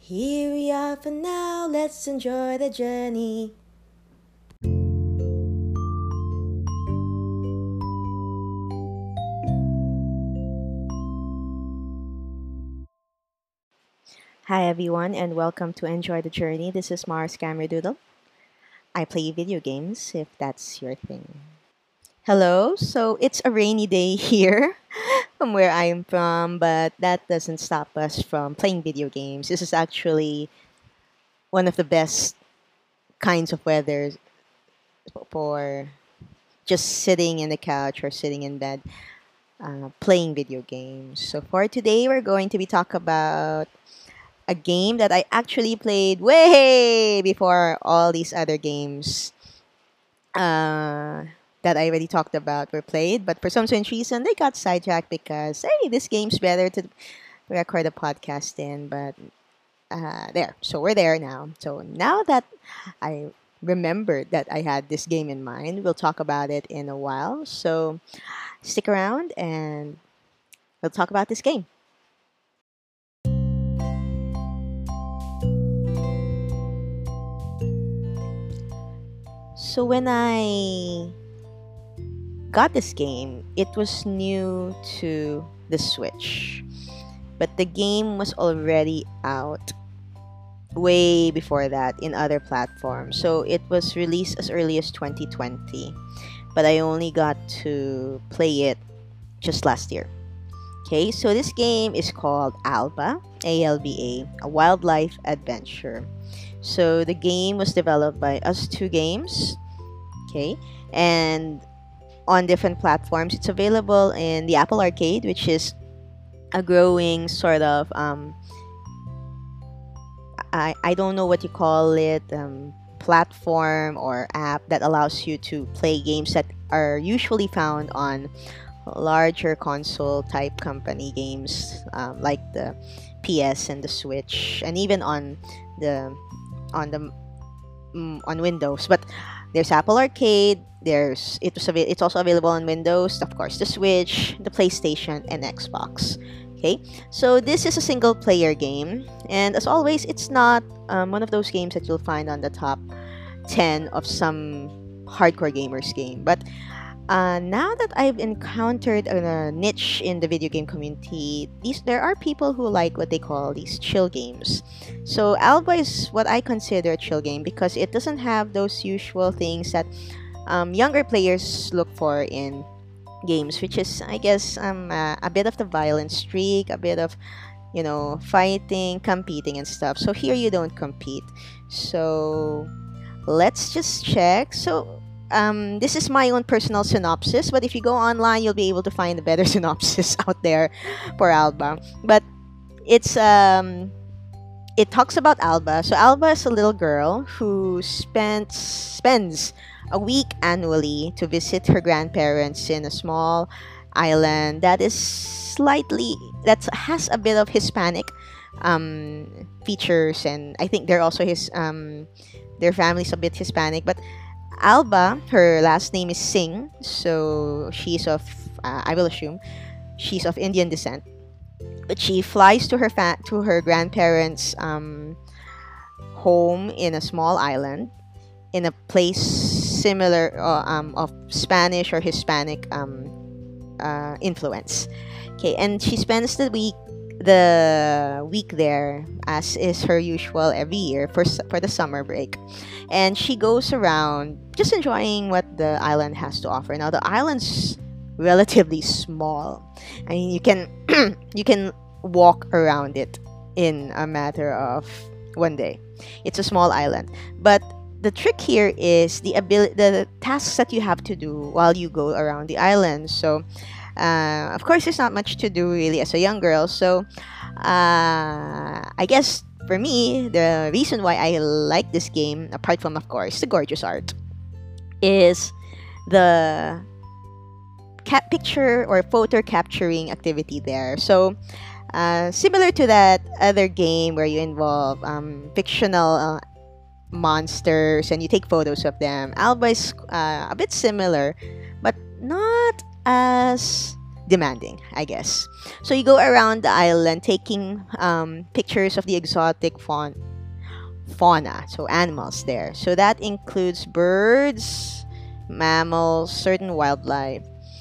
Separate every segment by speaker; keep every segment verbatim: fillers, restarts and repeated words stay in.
Speaker 1: Here we are for now, let's enjoy the journey. Hi everyone and welcome to Enjoy the Journey. This is Mars Doodle. I play video games if that's your thing. Hello, so it's a rainy day here from where I'm from, but that doesn't stop us from playing video games. This is actually one of the best kinds of weather for just sitting in the couch or sitting in bed uh, playing video games. So for today, we're going to be talk about a game that I actually played way before all these other games uh, that I already talked about were played. But for some strange reason, they got sidetracked because, hey, this game's better to record a podcast in. But uh, there, so we're there now. So now that I remembered that I had this game in mind, we'll talk about it in a while. So stick around and we'll talk about this game. So when I got this game, it was new to the Switch. But the game was already out way before that in other platforms. So it was released as early as twenty twenty. But I only got to play it just last year. Okay, so this game is called Alba, A L B A, a wildlife adventure. So the game was developed by Us Two Games, okay, and on different platforms. It's available in the Apple Arcade, which is a growing sort of um, I I don't know what you call it, um, platform or app that allows you to play games that are usually found on larger console type company games um, like the P S and the Switch, and even on the on the mm, on Windows. But there's Apple Arcade. There's it was avail- it's also available on Windows, of course, the Switch, the PlayStation, and Xbox. Okay, so this is a single player game, and as always, it's not um, one of those games that you'll find on the top ten of some hardcore gamers game. But uh, now that I've encountered a niche in the video game community, these there are people who like what they call these chill games. So Alba is what I consider a chill game because it doesn't have those usual things that um, younger players look for in games, which is, I guess, um, uh, a bit of the violent streak, a bit of, you know, fighting, competing, and stuff. So here you don't compete. So let's just check. So um, this is my own personal synopsis, but if you go online, you'll be able to find a better synopsis out there for Alba. But it's um, it talks about Alba. So Alba is a little girl who spent spends a week annually to visit her grandparents in a small island that is slightly that has a bit of Hispanic um, features, and I think they're also his um, their family's a bit Hispanic. But Alba, her last name is Singh, so she's of uh, I will assume she's of Indian descent. But she flies to her fa- to her grandparents' um, home in a small island in a place similar uh, um, of Spanish or Hispanic um, uh, influence. Okay, and she spends the week the week there as is her usual every year for s- for the summer break, and she goes around just enjoying what the island has to offer. Now the island's relatively small. I mean, you can you can walk around it in a matter of one day. It's a small island, but the trick here is the ability, the tasks that you have to do while you go around the island. So, uh, of course, there's not much to do really as a young girl. So, uh, I guess for me, the reason why I like this game, apart from, of course, the gorgeous art, is the cap picture or photo capturing activity there. So, uh, similar to that other game where you involve um, fictional uh, monsters and you take photos of them, Alba is uh, a bit similar, but not as demanding, I guess. So you go around the island taking um, pictures of the exotic fauna, fauna, so animals there. So that includes birds, mammals, certain wildlife,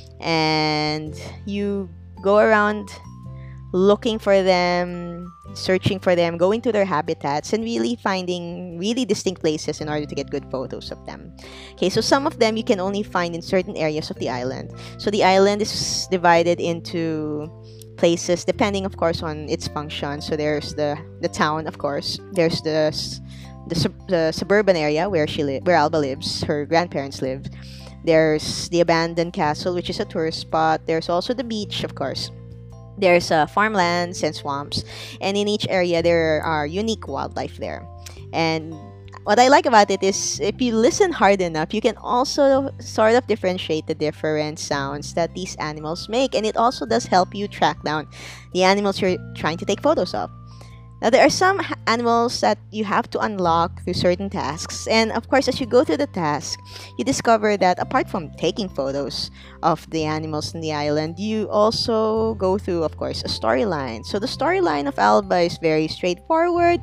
Speaker 1: and you go around looking for them, searching for them, going to their habitats, and really finding really distinct places in order to get good photos of them. Okay, so some of them you can only find in certain areas of the island. So the island is divided into places depending, of course, on its function. So there's the the town, of course. There's the s- the, sub- the suburban area where she li- where Alba lives, her grandparents live. There's the abandoned castle, which is a tourist spot. There's also the beach, of course. There's uh, farmlands and swamps, and in each area there are unique wildlife there. And what I like about it is if you listen hard enough, you can also sort of differentiate the different sounds that these animals make, and it also does help you track down the animals you're trying to take photos of. Now, there are some h- animals that you have to unlock through certain tasks, and of course, as you go through the task, you discover that apart from taking photos of the animals in the island, you also go through, of course, a storyline. So, the storyline of Alba is very straightforward.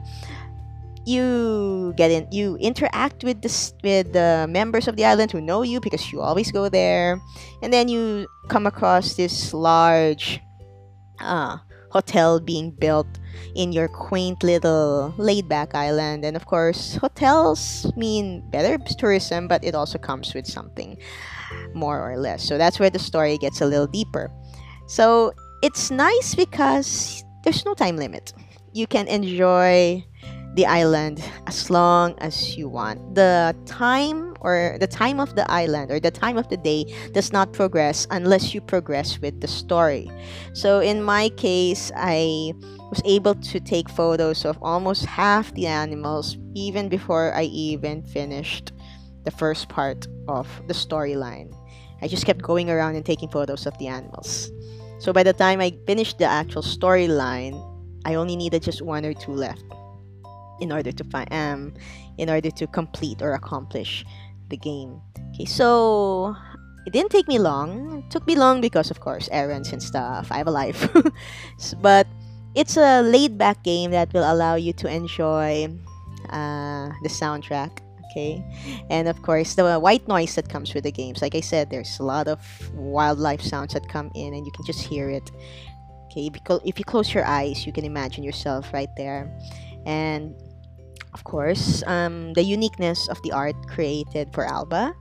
Speaker 1: You get in, you interact with this with the members of the island who know you because you always go there, and then you come across this large uh, hotel being built in your quaint little laid back island. And of course, hotels mean better tourism, but it also comes with something more or less. So that's where the story gets a little deeper. So it's nice because there's no time limit. You can enjoy the island as long as you want. The time or the time of the island or the time of the day does not progress unless you progress with the story. So in my case, I was able to take photos of almost half the animals even before I even finished the first part of the storyline. I just kept going around and taking photos of the animals. So by the time I finished the actual storyline, I only needed just one or two left in order to find um in order to complete or accomplish the game. Okay, so it didn't take me long. It took me long because of course errands and stuff. I have a life. S- but it's a laid back game that will allow you to enjoy uh, the soundtrack. Okay, and of course the white noise that comes with the games. Like I said, there's a lot of wildlife sounds that come in, and you can just hear it. Okay, because if you close your eyes, you can imagine yourself right there. And of course, um, the uniqueness of the art created for Alba,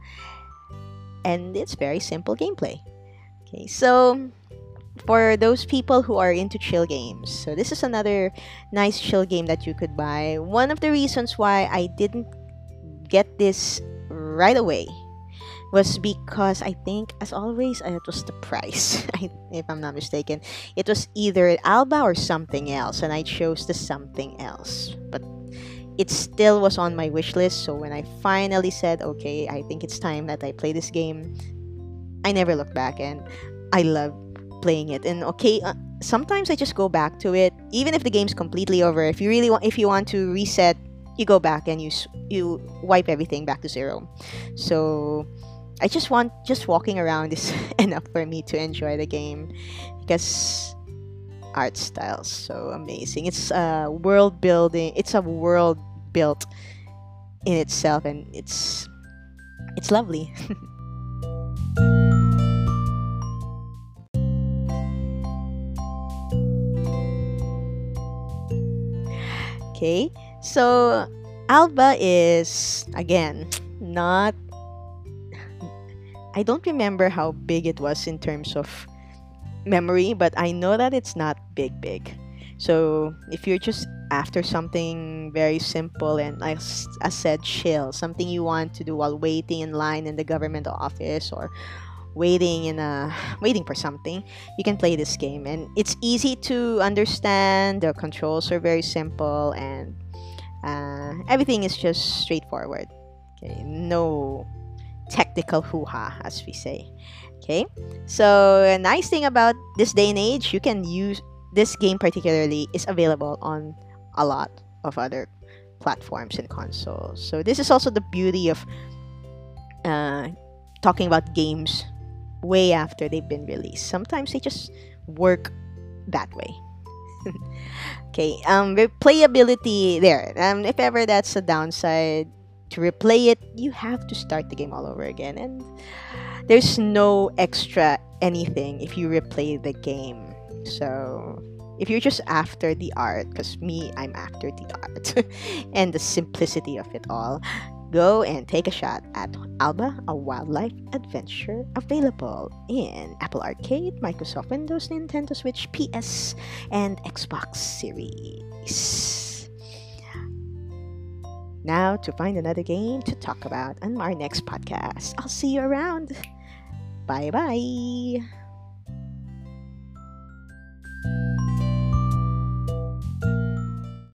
Speaker 1: and it's very simple gameplay. Okay, so for those people who are into chill games, so this is another nice chill game that you could buy. One of the reasons why I didn't get this right away was because I think, as always, uh, it was the price. I, if I'm not mistaken, it was either Alba or something else, and I chose the something else. But it still was on my wish list. So when I finally said, okay, I think it's time that I play this game, I never looked back, and I love playing it. And okay, uh, sometimes I just go back to it, even if the game's completely over. If you really want, if you want to reset, you go back and you s- you wipe everything back to zero. So I just want just walking around is enough for me to enjoy the game because art style's so amazing. It's a world building. It's a world built in itself, and it's it's lovely. Okay, so Alba is again not. I don't remember how big it was in terms of memory, but I know that it's not big, big. So if you're just after something very simple and, like s- I said, chill, something you want to do while waiting in line in the government office or waiting in a waiting for something, you can play this game, and it's easy to understand. The controls are very simple, and uh, everything is just straightforward. Okay, no technical hoo-ha, as we say. Okay, so a nice thing about this day and age, you can use this game particularly is available on a lot of other platforms and consoles. So this is also the beauty of uh, talking about games way after they've been released. Sometimes they just work that way. Okay, um, replayability there. Um, if ever that's a downside, to replay it, you have to start the game all over again, and there's no extra anything if you replay the game. So if you're just after the art, because me, I'm after the art and the simplicity of it all, go and take a shot at Alba, a wildlife adventure, available in Apple Arcade, Microsoft Windows, Nintendo Switch, P S, and Xbox Series. Now to find another game to talk about on our next podcast. I'll see you around. Bye bye.